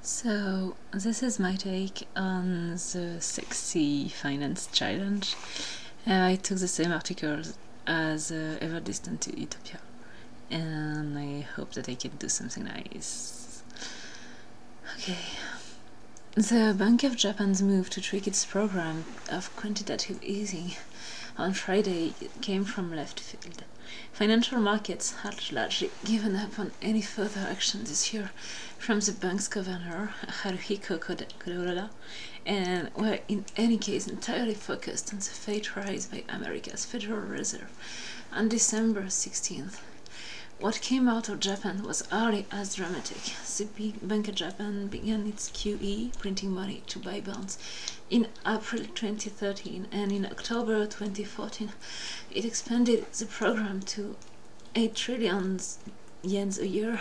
So, this is my take on the sexy finance challenge. I took the same article as Ever Distant Utopia, and I hope that I can do something nice. Okay. The Bank of Japan's move to tweak its program of quantitative easing on Friday came from left field. Financial markets had largely given up on any further action this year from the bank's governor, Haruhiko Kuroda, and were in any case entirely focused on the fate rise by America's Federal Reserve on December 16th. What came out of Japan was hardly as dramatic. The Bank of Japan began its QE, printing money to buy bonds, in April 2013, and in October 2014 it expanded the program to 8 trillion yen a year,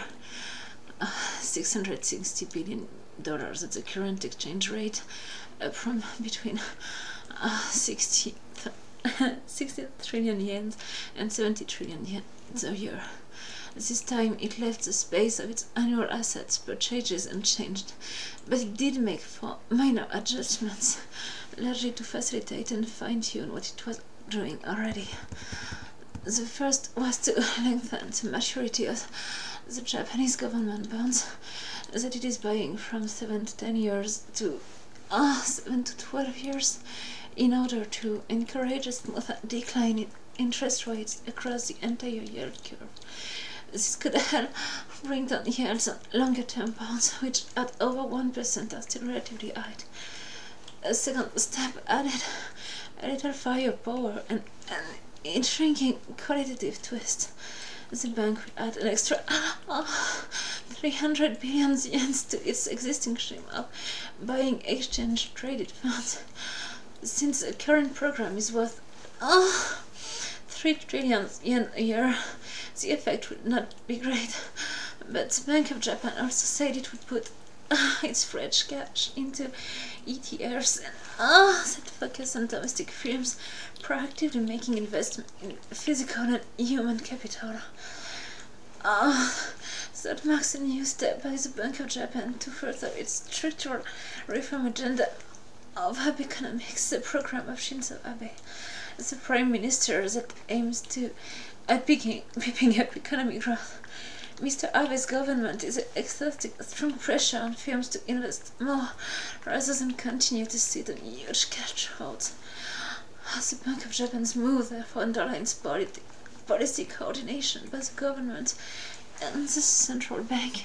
$660 billion at the current exchange rate, up from between 60 trillion yen and 70 trillion yen a year. This time it left the space of its annual assets purchases unchanged, but it did make 4 minor adjustments, largely to facilitate and fine-tune what it was doing already. The first was to lengthen the maturity of the Japanese government bonds that it is buying from 7 to 10 years to 7 to 12 years, in order to encourage a smooth decline in interest rates across the entire yield curve. This could help bring down yields on longer-term bonds, which at over 1% are still relatively high. A second step added a little firepower and in shrinking qualitative twist. The bank will add an extra 300 billion yen to its existing stream of buying exchange-traded funds. Since the current program is worth 3 trillion yen a year, the effect would not be great, but the Bank of Japan also said it would put its fresh cash into ETFs that focus on domestic firms, proactively making investment in physical and human capital. That marks a new step by the Bank of Japan to further its structural reform agenda of Abe economics, the program of Shinzo Abe, the Prime Minister that aims to beeping up economic growth. Mr. Abe's government is exerting strong pressure on firms to invest more rather than continue to sit on huge cash hoards. The Bank of Japan's move therefore underlines policy coordination by the government and the central bank.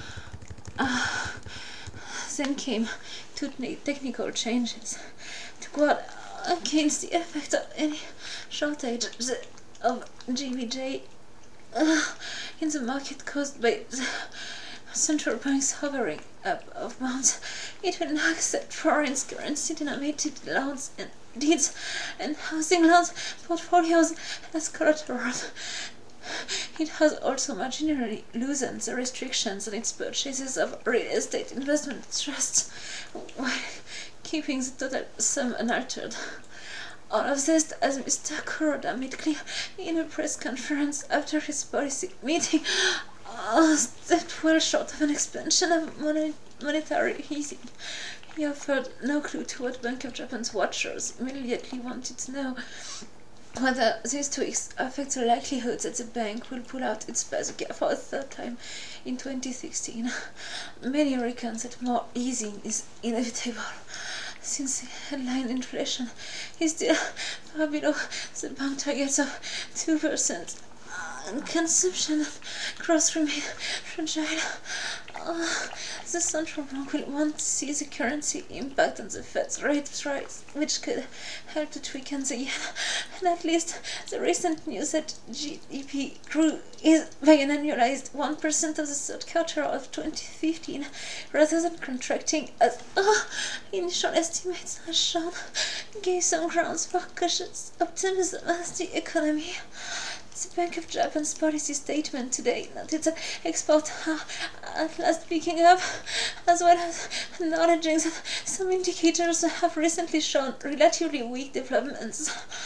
Then came 2 technical changes to guard against the effect of any shortage of GBJ in the market caused by the central bank's hovering up of bonds. It will not accept foreign currency denominated loans and deeds and housing loans portfolios as collateral. It has also marginally loosened the restrictions on its purchases of real estate investment trusts, while keeping the total sum unaltered. All of this, as Mr. Kuroda made clear in a press conference after his policy meeting, stepped well short of an expansion of monetary easing. He offered no clue to what Bank of Japan's watchers immediately wanted to know: whether these tweaks affect the likelihood that the bank will pull out its bazooka for a third time in 2016. Many reckon that more easing is inevitable, since the headline inflation is still far below the bank targets of 2%, and consumption and growth remain fragile. The central bank will want to see the currency impact on the Fed's rate rise, which could help to weaken the yen. And at least the recent news that GDP grew is by an annualized 1% of the third quarter of 2015, rather than contracting as initial estimates have shown, gave some grounds for cautious optimism as the economy. The Bank of Japan's policy statement today noted that exports are at last picking up, as well as acknowledging that some indicators have recently shown relatively weak developments.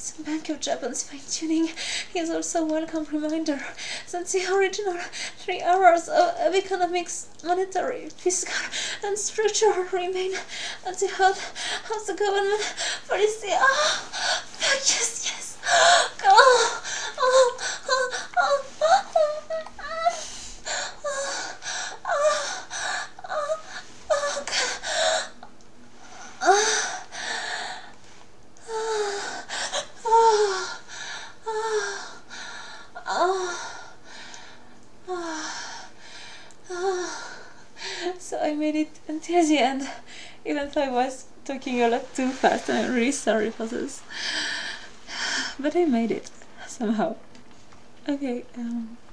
It's a Bank of Japan's fine-tuning is also a welcome reminder that the original 3 hours of economics, monetary, fiscal, and structural remain at the heart of the government policy. Yes, yes. So I made it until the end, even though I was talking a lot too fast, and I'm really sorry for this. But I made it, somehow. Okay,